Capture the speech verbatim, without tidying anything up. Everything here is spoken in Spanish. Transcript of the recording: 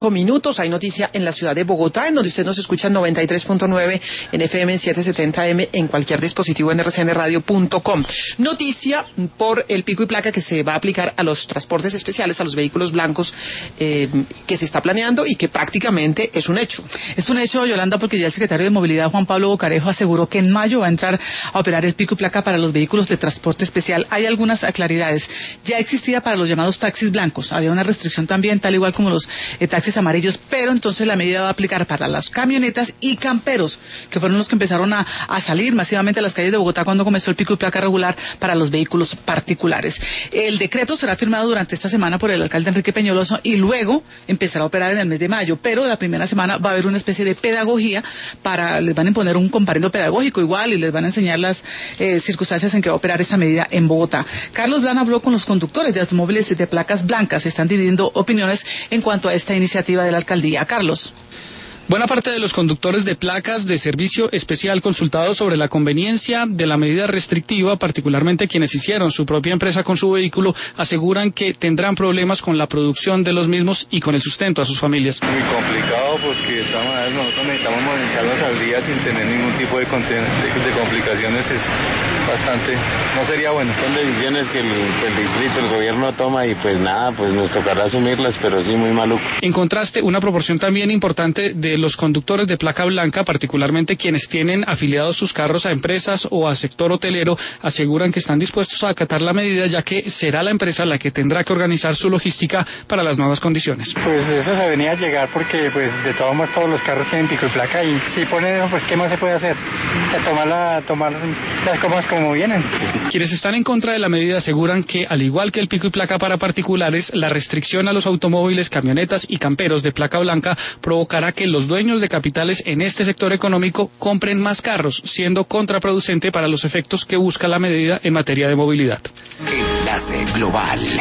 Minutos. Hay noticia en la ciudad de Bogotá, en donde usted nos escucha en noventa y tres punto nueve en F M, en setecientos setenta M, en cualquier dispositivo en r c n radio punto com. Noticia por el pico y placa que se va a aplicar a los transportes especiales, a los vehículos blancos, eh, que se está planeando y que prácticamente es un hecho. Es un hecho, Yolanda, porque ya el secretario de Movilidad, Juan Pablo Bocarejo, aseguró que en mayo va a entrar a operar el pico y placa para los vehículos de transporte especial. Hay algunas claridades. Ya existía para los llamados taxis blancos. Había una restricción también, tal igual como los eh, taxis amarillos, pero entonces la medida va a aplicar para las camionetas y camperos, que fueron los que empezaron a, a salir masivamente a las calles de Bogotá cuando comenzó el pico y placa regular para los vehículos particulares. El decreto será firmado durante esta semana por el alcalde Enrique Peñalosa y luego empezará a operar en el mes de mayo, pero la primera semana va a haber una especie de pedagogía para, les van a imponer un comparendo pedagógico igual y les van a enseñar las eh, circunstancias en que va a operar esta medida en Bogotá. Carlos Blana habló con los conductores de automóviles de placas blancas. Están dividiendo opiniones en cuanto a esta iniciativa de la alcaldía. Carlos. Buena parte de los conductores de placas de servicio especial consultados sobre la conveniencia de la medida restrictiva, particularmente quienes hicieron su propia empresa con su vehículo, aseguran que tendrán problemas con la producción de los mismos y con el sustento a sus familias. Muy complicado porque de todas maneras nosotros necesitamos monetizarlos al día sin tener ningún tipo de, de, de complicaciones. Es bastante, no sería bueno. Son decisiones que el, el distrito, el gobierno toma y pues nada, pues nos tocará asumirlas, pero sí muy maluco. En contraste, una proporción también importante de los conductores de placa blanca, particularmente quienes tienen afiliados sus carros a empresas o a sector hotelero, aseguran que están dispuestos a acatar la medida, ya que será la empresa la que tendrá que organizar su logística para las nuevas condiciones. Pues eso se venía a llegar porque pues de todos modos todos los carros tienen pico y placa y si ponen eso, pues ¿qué más se puede hacer? Tomar, la, tomar las cosas como vienen. Quienes están en contra de la medida aseguran que, al igual que el pico y placa para particulares, la restricción a los automóviles, camionetas y camperos de placa blanca provocará que los dueños de capitales en este sector económico compren más carros, siendo contraproducente para los efectos que busca la medida en materia de movilidad. Enlace Global.